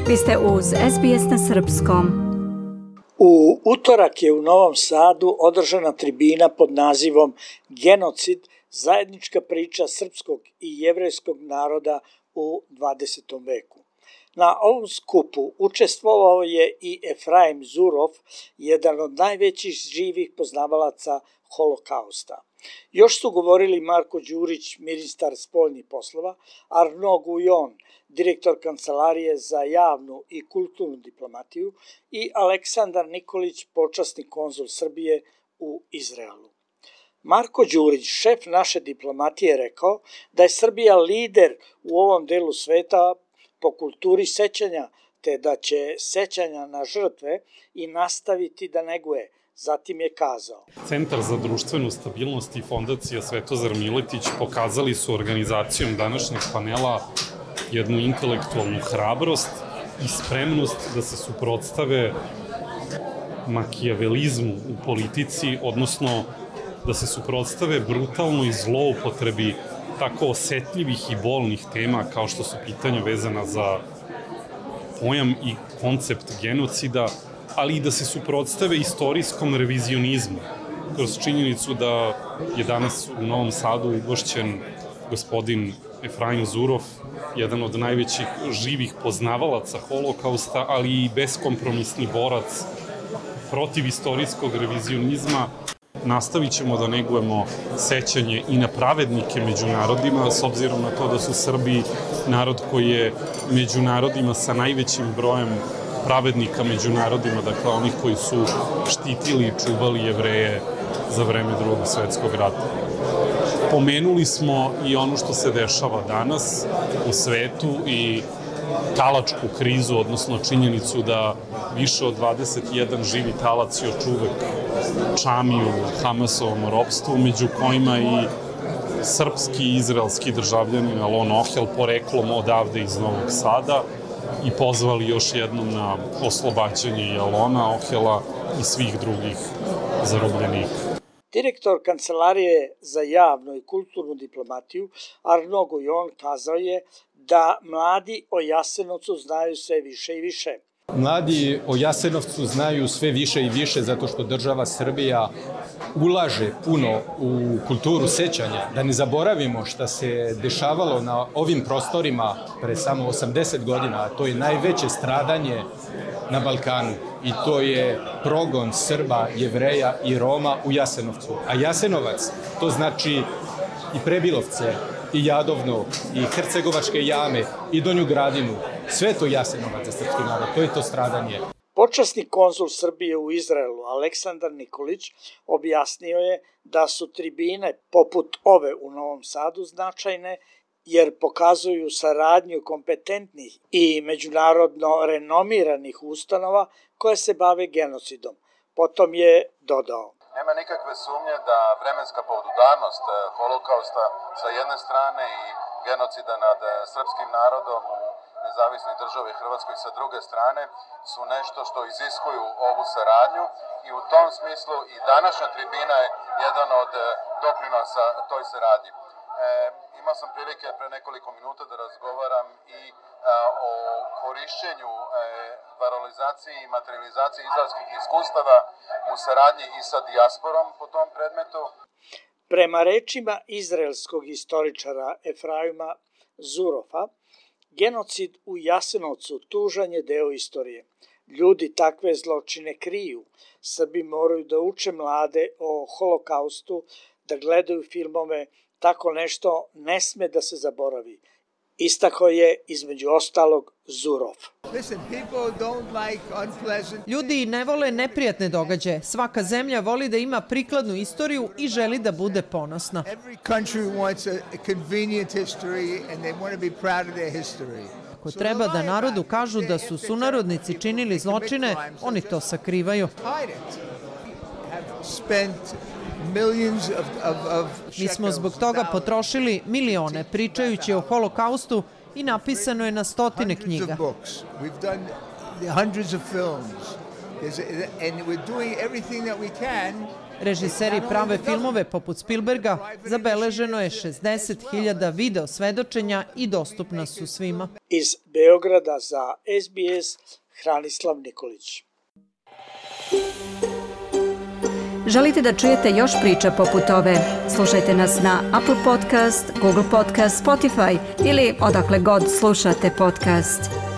Vi ste uz SBS na srpskom. U utorak je u Novom Sadu održana tribina pod nazivom Genocid, zajednička priča srpskog i jevrejskog naroda u 20. veku. Na ovom skupu učestvovao je i Efraim Zurov, jedan od najvećih živih poznavalaca holokausta. Još su govorili Marko Đurić, ministar spoljnih poslova, Arnaud Guillon, direktor Kancelarije za javnu i kulturnu diplomatiju i Aleksandar Nikolić, počasni konzul Srbije u Izraelu. Marko Đurić, šef naše diplomatije, rekao da je Srbija lider u ovom delu sveta po kulturi sećanja, te da će sećanja na žrtve i nastaviti da neguje. Zatim je kazao: Centar za društvenu stabilnost i Fondacija Svetozar Miletić pokazali su organizacijom današnjeg panela jednu intelektualnu hrabrost i spremnost da se suprotstave makijavelizmu u politici, odnosno da se suprotstave brutalnoj zloupotrebi tako osetljivih i bolnih tema kao što su pitanja vezana za pojam i koncept genocida, ali i da se suprotstave istorijskom revizionizmu, kroz činjenicu da je danas u Novom Sadu ugošćen gospodin Efraim Zurov, jedan od najvećih živih poznavalaca holokausta, ali i beskompromisni borac protiv istorijskog revizionizma. Nastavit ćemo da negujemo sećanje i na pravednike među narodima, s obzirom na to da su Srbi narod koji je među narodima sa najvećim brojem pravednika među narodima, dakle onih koji su štitili i čuvali Jevreje za vreme Drugog svetskog rata. Pomenuli smo i ono što se dešava danas u svetu i talačku krizu, odnosno činjenicu da više od 21 živi talac još uvek čami u Hamasovom ropstvu, među kojima i srpski i izraelski državljanin Alon Ohel, poreklom odavde iz Novog Sada, i pozvali još jednom na oslobađanje i Alona Ohela i svih drugih zarobljenika. Direktor Kancelarije za javnu i kulturnu diplomatiju Arnaud Guillon kazao je da mladi o Jasenovcu znaju sve više i više. Mladi o Jasenovcu znaju sve više i više zato što država Srbija ulaže puno u kulturu sećanja. Da ne zaboravimo šta se dešavalo na ovim prostorima pre samo 80 godina, a to je najveće stradanje na Balkanu i to je progon Srba, Jevreja i Roma u Jasenovcu. A Jasenovac, to znači i Prebilovce, i Jadovno, i Hercegovačke jame, i Donju Gradinu. Sve to Jasenovac za srpski narod, to je to stradanje. Počasni konzul Srbije u Izraelu, Aleksandar Nikolić, objasnio je da su tribine poput ove u Novom Sadu značajne jer pokazuju saradnju kompetentnih i međunarodno renomiranih ustanova koje se bave genocidom. Potom je dodao: Nema nikakve sumnje da vremenska podudarnost holokausta sa jedne strane i genocida nad srpskim narodom u nezavisnoj državi Hrvatskoj sa druge strane su nešto što iziskuju ovu saradnju i u tom smislu i današnja tribina je jedan od doprinosa toj saradnji. Imao sam prilike pre nekoliko minuta da razgovaram i o korišćenju, valorizaciji i materializaciji izraelskih iskustava u saradnji i sa dijasporom po tom predmetu. Prema rečima izraelskog istoričara Efraima Zurova, genocid u Jasenovcu tužan je deo istorije. Ljudi takve zločine kriju. Srbi moraju da uče mlade o holokaustu, da gledaju filmove. Tako nešto ne sme da se zaboravi. Istakao je između ostalog Zurov. Ljudi ne vole neprijatne događaje. Svaka zemlja voli da ima prikladnu istoriju i želi da bude ponosna. Ako treba da narodu kažu da su sunarodnici činili zločine, oni to sakrivaju. Mi smo zbog toga potrošili milione pričajući o holokaustu i napisano je na stotine knjiga. Režiseri prave filmove poput Spielberga, zabeleženo je 60.000 video svedočenja i dostupna su svima. Iz Beograda za SBS, Hranislav Nikolić. Želite da čujete još priča poput ove? Slušajte nas na Apple Podcast, Google Podcast, Spotify ili odakle god slušate podcast.